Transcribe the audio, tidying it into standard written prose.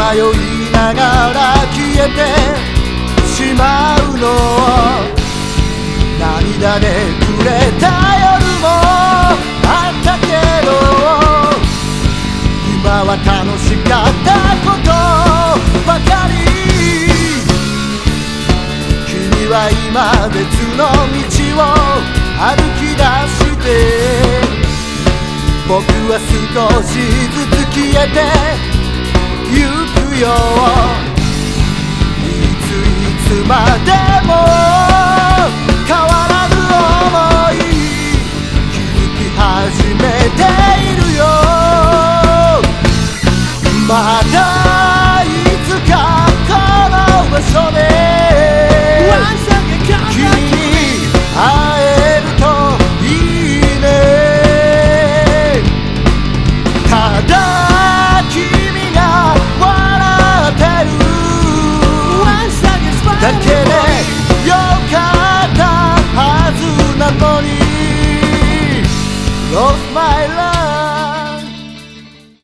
迷いながら消えてしまうのを涙でくれた夜もあったけど、今は楽しかったことばかり。君は今別の道を歩き出して、僕は少しずつ消えてゆくよ。いつまでも変わらぬ想い、気づき始めているよ。またいつかこの場所で君に会えるといいね。ただ君が笑ってるだけ